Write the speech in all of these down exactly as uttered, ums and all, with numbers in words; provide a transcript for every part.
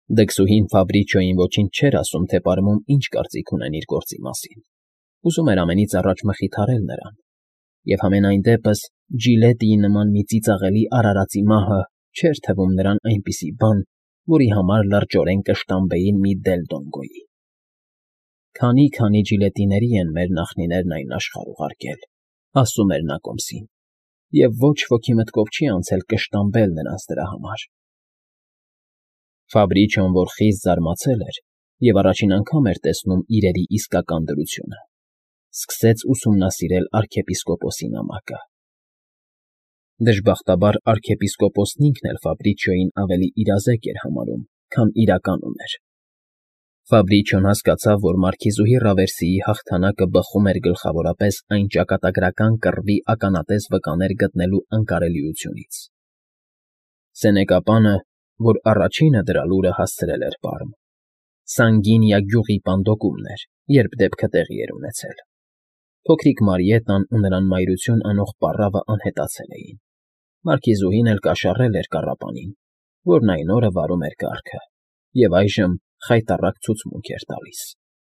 Դքսուհին Ֆաբրիչոյին ոչինչ չէր ասում, թե պարմում ինչ կարծիք ունեն իր գործի մասին. ուզում էր ամենից առաջ մխիթարել նրան, և համենայն դեպս Ջիլետիի նման մի ծիծաղելի արարածի մահը չէր թվում նրան այնպիսի բան, որի համար լրջորեն կշտամբեին մի դել Դոնգոյի։ «Քանի՛֊քանի Ջիլետիների են մեր նախնիներն այն աշխարհ ուղարկել,֊ ասում էր նա կոմսին,֊ և ոչ ոքի մտքով չի անցել կշտամբել նրանց դրա համար»։ Ֆաբրիչոն, որ խիստ զարմացել էր և առաջին անգամ էր տեսնում իրերի իսկական դրությունը, սկսեց ուսումնասիրել արքեպիսկոպոսի նամակը։ Դժբախտաբար արքեպիսկոպոսն ինքն էլ Ֆաբրիչոյին ավելի իրազեկ էր համարում, քան իրականում էր։ Ֆաբրիչոն հասկացավ, որ մարքիզուհի Ռավերսիի հաղթանակը բխում էր գլխավորապես այն ճակատագրական կռվի ականատես վկաներ գտնելու անկարելիությունից։ Սենեկապանը, որ առաջինը դրա լուրը հասցրել էր պարմ, Սանգինիա գյուղի պանդոկումն էր, երբ դեպքը տեղի էր ունեցել։ Փոքրիկ Մարիետան ու նրան մայրություն անող պառավը անհետացել էին։ Մարքիզուհին էլ կաշառել էր կառապանին, որն այն օրը վարում էր կառքը, և այժմ խայտառակ ցուցմունք էր տալիս։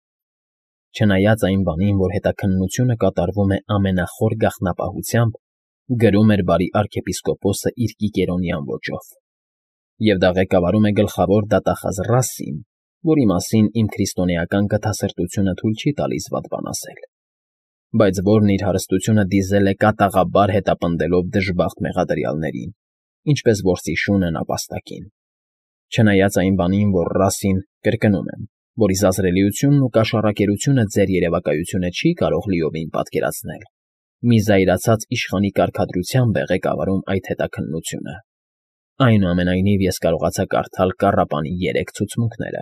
Չնայած այն բանին, որ հետաքննությունը կատարվում է ամենախոր գաղտնապահությամբ, գրում էր բարի արքեպիսկոպոսը իր կիկերոնյան ոճով, և դա ղեկավարում է գլխավոր դատախազ Ռասսին, որի մասին իմ քրիստոնեական գթասրտությունը թույլ չի տալիս վատ բան ասել, բայց որն իր հարստությունը դիզել է կատաղաբար հետապնդելով դժբախտ մեղադրյալներին, ինչպես որսի շունը նապաստակին։ Չնայած այն բանին, որ Ռասսին, կրկնում եմ, որի զազրելիությունն ու կաշառակերությունը ձեր երևակայությունը չի կարող լիովին պատկերացնել, մի զայրացած իշխանի կարգադրությամբ է ղեկավարում այդ հետաքննությունը։ Այնուամենայնիվ ես կարողացա կարդալ կառապանի երեք ցուցմունքները։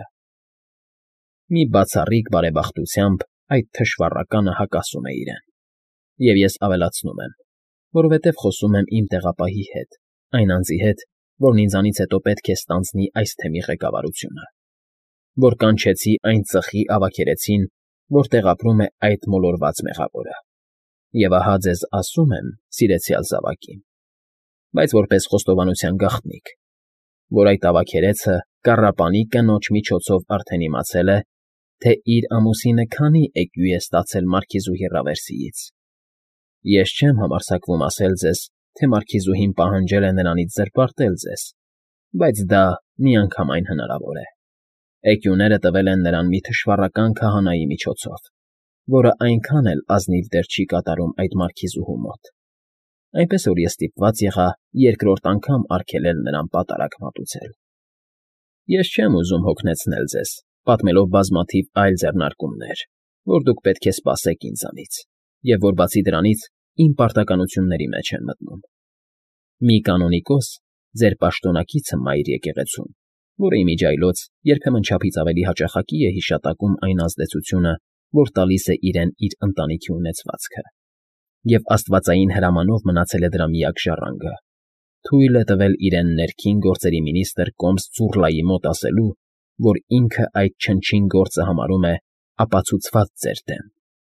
Մի բացառիկ բարեբախտությամբ այդ թշվառականը հակասում է իրեն, և ես ավելացնում եմ, որովհետև խոսում եմ իմ տեղապահի հետ, այն անձի հետ, որն ինձանից հետո պետք է ստանձնի այս թեմի ղեկավարությունը, որ կանչեցի այն ծխի ավագերեցին, որտեղ ապրում է այդ մոլորված մեղավորը։ Եվ ահա ձեզ ասում եմ, սիրեցյալ զավակի, բայց որպես խոստովանության գաղտնիք, որ այդ ավագերեցը կառապանի կնոջ միջոցով արդեն իմացել է, թե իր ամուսինը քանի էկյու է ստացել մարքիզուհի Ռավերսիից։ Ես չեմ համարձակվում ասել ձեզ, թե մարքիզուհին պահանջել է նրանից զրպարտել ձեզ, բայց դա միանգամայն հնարավոր է։ Էկյուները տվել են նրան մի թշվառական քահանայի միջոցով, որը այնքան էլ ազնիվ դեր չի կատարում այդ մարքիզուհու մոտ, այնպես որ ես ստիպված եղա երկրորդ անգամ արգելել նրան պատարագ մատուցել։ Ես չեմ ուզում հոգնեցնել ձեզ, պատմելով բազմաթիվ այլ ձեռնարկումներ, որ դուք պետք է սպասեք ինձանից, և որ բացի դրանից իմ պարտականությունների մեջ են մտնում։ Մի կանոնիկոս, ձեր պաշտոնակիցը Մայր եկեղեցում, որը իմիջիայլոց երբեմն չափից ավելի հաճախակի է հիշատակում այն ազդեցությունը, որ տալիս է իրեն իր ընտանիքի ունեցվածքը, և աստվածային հրամանով մնացել է դրա միակ ժառանգը, թույլ է տվել իրեն ներքին գործերի մինիստր Կոմս Ձուռլայի մոտ ասելու, որ ինքը այդ չնչին գործը համարում է ապացուցված ձեր դեմ։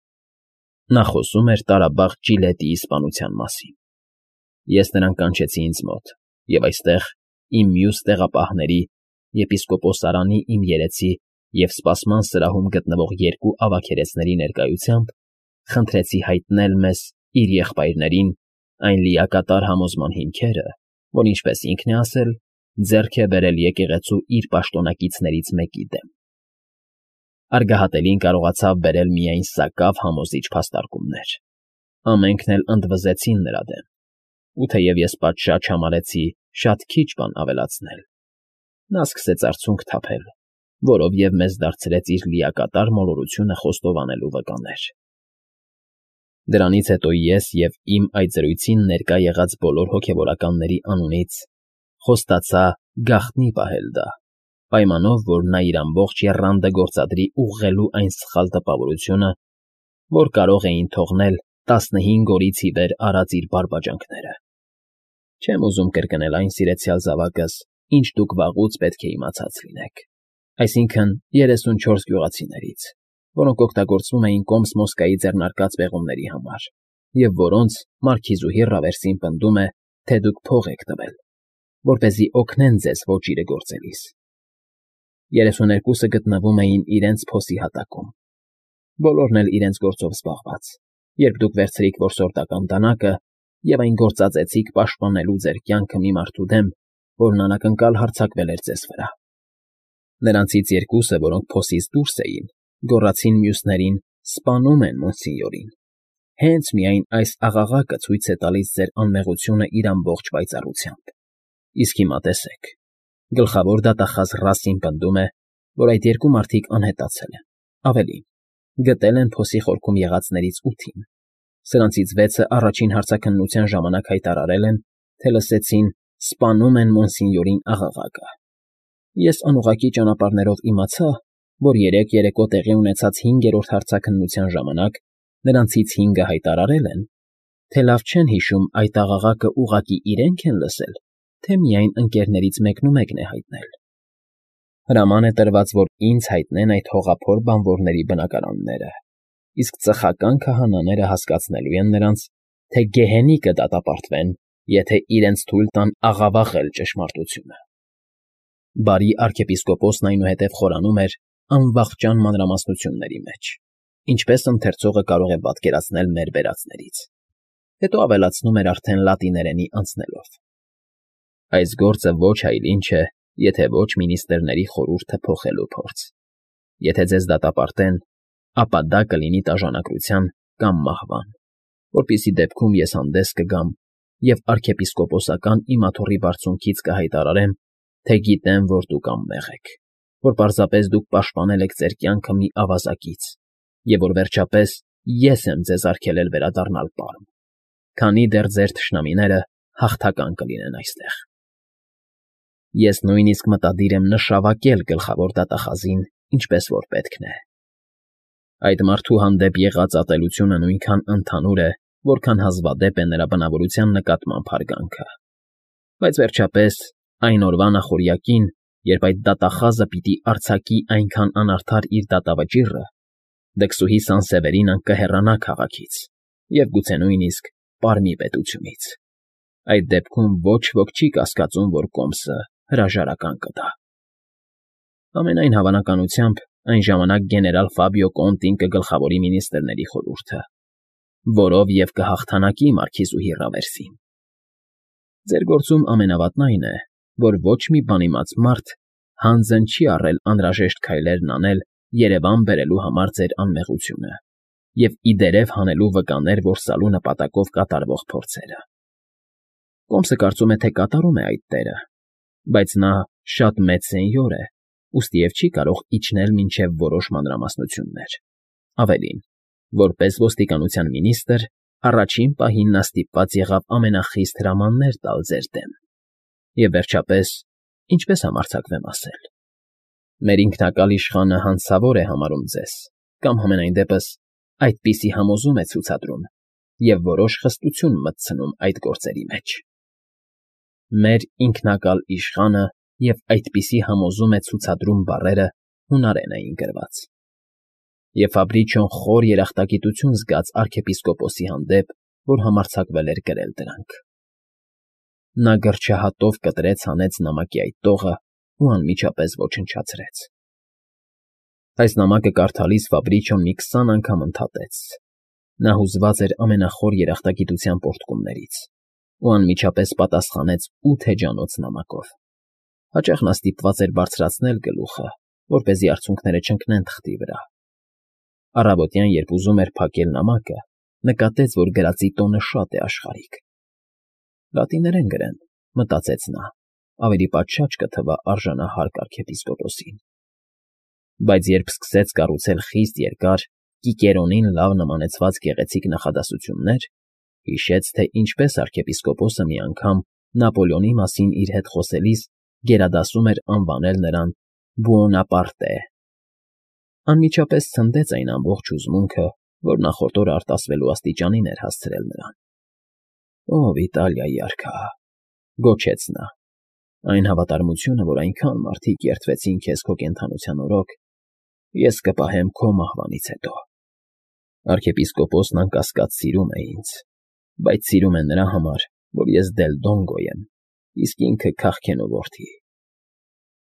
Նա խոսում էր տարաբաղ Ջիլետիի սպանության մասին։ Ես նրան կանչեցի ինձ մոտ, և այստեղ, իմ մյուս տեղապահների, եպիսկոպոս Արանի իմ երեցի և սպասման սրահում գտնվող երկու ավագերեցների ներկայությամբ խնդրեցի հայտնել մեզ, իր եղբայրներին, այն լիակատար համոզման հիմքերը, որ, ինչպես ինքն է ասել, ձեռք է բերել եկեղեցու իր պաշտոնակիցներից մեկի դեմ։ Արգահատելին կարողացավ բերել միայն սակավ համոզիչ փաստարկումներ։ Ամենքն էլ ընդվզեցին նրա դեմ, ու թեև ես պատշաճ համարեցի շատ քիչ բան ավելացնել, նա սկսեց արցունք թափել, որով և մեզ դարձրեց իր լիակատար մոլորությունը խոստովանելու վկաներ։ Դրանից հետո ես և իմ այդ զրույցին ներկա եղած բոլոր հոգևորականների անունից խոստացա գաղտնի պահել դա, պայմանով, որ նա իր ամբողջ եռանդը գործադրի ուղղելու այն սխալ տպավորությունը, որ կարող էին թողնել տասնհինգ օրից ի վեր արած իր բարբաջանքները։ Չեմ ուզում կրկնել այն, սիրեցյալ զավակս, ինչ դուք վաղուց պետք է իմացած լինեք, այսինքն երեսունչորս գյուղացիներից, որոնք օգտագործվում էին Կոմս Մոսկայի ձեռնարկած պեղումների համար, և որոնց մարքիզուհի Ռավերսին պնդում է, թե դուք փող եք տվել, որպեսզի օգնեն ձեզ ոճիրը գործելիս։ երեսուներկուսը գտնվում էին իրենց փոսի հատակում։ Բոլորն էլ իրենց գործով զբաղված, երբ դուք վերցրիք որսորդական դանակը և այն գործածեցիք պաշտպանելու ձեր կյանքը մի մարդու դեմ, որն անակնկալ հարձակվել էր ձեզ վրա։ Նրանցից երկուսը, որոնք փոսից դուրս էին, գոռացին մյուսներին. «Սպանում են մոնսինյորին»։ Հենց միայն այս աղաղակը ցույց է տալիս ձեր անմեղությունը իր ամբողջ պայծառությամբ։ Իսկ հիմա տեսեք. գլխավոր դատախազ Ռասին պնդում է, որ այդ երկու մարդիկ անհետացել են, ավելին, գտել են փոսի խորքում եղածներից ութին։ Սրանցից վեցը առաջին հարցաքննության ժամանակ հայտարարել են, թե լսեցին «Սպանում են մոնսինյորին» աղաղակը։ Ես անուղղակի ճանապարհներով իմացա, որ երեկ երեկո տեղի ունեցած հինգերորդ հարցաքննության ժամանակ նրանցից հինգը հայտարարել են, թե լավ չեն հիշում այդ աղաղակը ուղղակի իրենք են լսել, թե միայն ընկերներից մեկնումեկն է հայտնել։ Հրաման է տրված, որ ինձ հայտնեն այդ հողափոր բանվորների բնակարանները, իսկ ծխական քահանաները հասկացնելու են նրանց, թե գեհենի կդատապարտվեն, եթե իրենց թույլ տան աղավաղել ճշմարտությունը։ Բարի arczepiskopos-ն այնուհետև խորանում էր անվախճան մանրամասնությունների մեջ, ինչպես ընթերցողը կարող է պատկերացնել մեր բերածներից, հետո ավելացնում էր արդեն լատիներենի անցնելով. Այս գործը ոչ այլ ինչ է, եթե ոչ մինիստրների խորհուրդը փոխելու փորձ։ Եթե ձեզ դատապարտեն, ապա դա կլինի տաժանակրության կամ մահվան, որպեսզի դեպքում ես հանդես կգամ և arczepiskoposական իմ աթոռի բարձունքից կհայտարարեմ, թե գիտեմ, որ դուք անմեղ եք, որ պարզապես դուք պաշտպանել եք ձեր կյանքը մի ավազակից, և որ վերջապես ես եմ ձեզ արգելել վերադառնալ պարմ, քանի դեռ ձեր թշնամիները հաղթական կլինեն այստեղ։ Ես նույնիսկ մտադիր եմ նշավակել գլխավոր դատախազին, ինչպես որ պետքն է։ Այդ մարդու հանդեպ եղած ատելությունը նույնքան ընդհանուր է, որքան հազվադեպ է նրա բնավորության նկատմամբ հարգանքը։ Բայց վերջապես, այն օրվա նախօրյակին, երբ այդ դատախազը պիտի արձակի այնքան անարդար իր դատավճիռը, դքսուհի Սանսևերինան կհեռանա քաղաքից և գուցե նույնիսկ Պարմի պետությունից։ Այդ դեպքում ոչ ոք չի կասկածում, որ կոմսը հրաժարական կտա։ Ամենայն հավանականությամբ այն ժամանակ գեներալ Ֆաբիո Կոնտին կգլխավորի մինիստրների խորհուրդը, որով և կհաղթանակի մարքիզուհի Ռավերսին։ Ձեր գործում ամենավատն այն է, որ ոչ մի բանիմաց մարդ հանձն չի առել անհրաժեշտ քայլերն անել Երևան բերելու համար ձեր անմեղությունը և ի դերև հանելու վկաներ որսալու նպատակով կատարվող փորձերը։ Կոմսը կարծում է, թե կատարում է այդ դերը, բայց նա շատ մեծ սենյոր է, ուստի և չի կարող իջնել մինչև որոշ մանրամասնություններ։ Ավելին, որպես ոստիկանության մինիստրը, առաջին պահին նա ստիպված եղավ ամենախիստ հրամաններ տալ ձեր դեմ։ Եվ վերջապես, ինչպես համարձակվեմ ասել, մեր ինքնակալ իշխանը հանցավոր է համարում ձեզ, կամ համենայն դեպս այդպիսի համոզում է ցուցադրում և որոշ խստություն մտցնում այդ գործերի մեջ։ Մեր ինքնակալ իշխանը և այդպիսի համոզում է ցուցադրում բառերը հունարեն էին գրված։ Եվ Ֆաբրիչոն խոր երախտագիտություն զգաց arczepiskoposi հանդեպ, որ համարձակվել էր գրել դրանք։ Նա գրչահատով կտրեց հանեց նամակի այդ տողը ու անմիջապես ոչնչացրեց։ Այս նամակը կարդալիս Ֆաբրիչոն մի քսան անգամ ընդհատեց։ Նա հուզված էր ամենախոր երախտագիտության պոռթկումներից ու անմիջապես պատասխանեց ութ էջանոց նամակով։ Հաճախ նա ստիպված էր բարձրացնել գլուխը, որպեսզի արցունքները չընկնեն թղթի վրա։ Առավոտյան, երբ ուզում էր փակել նամակը, նկատեց, որ գրածի տոնը շատ է աշխարհիկ։ Լատիներեն գրեմ, մտածեց նա, ավելի պատշաճ կթվա արժանահար arczepiskoposին։ Բայց երբ սկսեց կառուցել խիստ երկար, կիկերոնին լավ նմանեցված գեղեցիկ նախադասություններ, հիշեց, թե ինչպես arczepiskoposը մի անգամ Նապոլեոնի մասին իր հետ խոսելիս գերադասում էր անվանել նրան Բուոնապարտե։ Անմիջապես ցնդեց այն ամբողջ հուզմունքը, որ նախորդ օրը արտասվելու աստիճանին էր հասցրել նրան։ «Ով Իտալիայի արքա», գոչեց նա, «այն հավատարմությունը, որ այնքան մարդիկ երդվեցին քեզ քո կենդանության օրոք, ես կպահեմ քո մահվանից հետո»։ Arczepiskoposն անկասկած սիրում է ինձ, բայց սիրում է նրա համար, որ ես Դել Դոնգո եմ, իսկ ինքը քաղքենու որդի։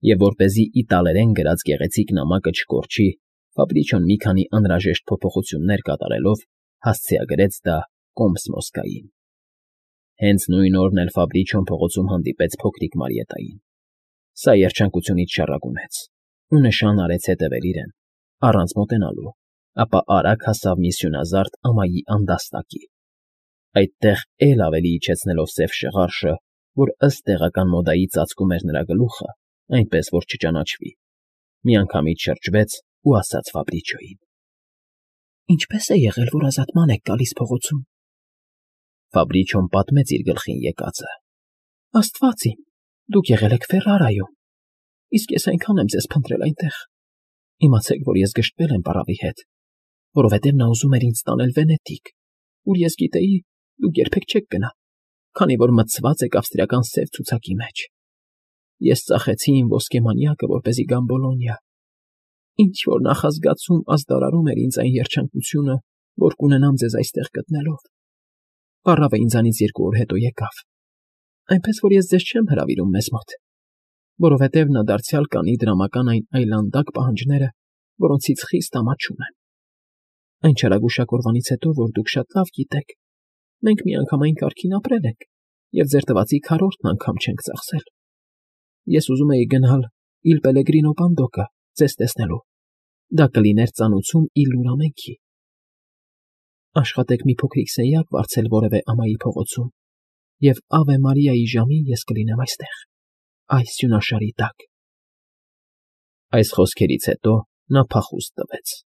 Եվ որպեսզի իտալերեն գրած գեղեցիկ նամակը չկորչի, Ֆաբրիչոն մի քանի անհրաժեշտ փոփոխություններ կատարելով հասցեագրեց դա կոմս Մոսկային։ Հենց նույն օրն էլ Ֆաբրիչոն փողոցում հանդիպեց փոքրիկ Մարիետային։ Սա երջանկությունից շառակումեց ու նշան արեց հետևել իրեն, առանց մոտենալու, ապա արագ հասավ մի սյունազարդ ամայի անդաստակի։ Այդտեղ էլ ավելի իջեցնելով սև շղարշը, որ ըստ տեղական մոդայի ծածկում էր նրա գլուխը, այնպես որ չճանաչվի, միանգամից շրջվեց ու ասաց Ֆաբրիչոյին. «Ինչպե՞ս է եղել, որ ազատման եք գալիս փողոցում»։ Ֆաբրիչոն պատմեց իր գլխին եկածը։ «Աստված իմ, դուք եղել եք Ֆերրարայում, իսկ ես այնքան եմ ձեզ փնտրել այնտեղ։ Իմացեք, որ ես գժտվել եմ պառավի հետ, որովհետև նա ուզում էր ինձ տանել Վենետիկ, ուր ես գիտեի, դուք երբեք չեք գնա, քանի որ մտցված եք ավստրիական սև ցուցակի մեջ։ Ես ծախեցի իմ ոսկե մանյակը, որպեսզի գամ Բոլոնիա։ Ինչ-որ նախազգացում ազդարարում էր ինձ այն երջանկությունը, որ կունենամ ձեզ այստեղ գտնելով։ Պառավը ինձանից երկու օր հետո եկավ, այնպես որ ես ձեզ չեմ հրավիրում մեզ մոտ, որովհետև նա դարձյալ կանի դրամական այն այլանդակ պահանջները, որոնցից խիստ ամաչում եմ։ Այն չարագուշակորվանից հետո, որ դուք շատ լավ գիտեք, մենք միանգամայն կարգին ապրել ենք և ձեր տվածի քառորդն անգամ չենք ծախսել։ Ես ուզում էի գնալ Իլ Պելեգրինո բանդոկը ձեզ տեսնելու, դա կլիներ ծանուցում իլ լուր ամենքի։ Աշխատեք մի փոքրիկ սենյակ վարձել որևէ ամայի փողոցում, և Ավե Մարիայի ժամին ես կլինեմ այստեղ, այս սյունաշարի տակ»։ Այս խոսքերից հետո նա փախուստ տվեց։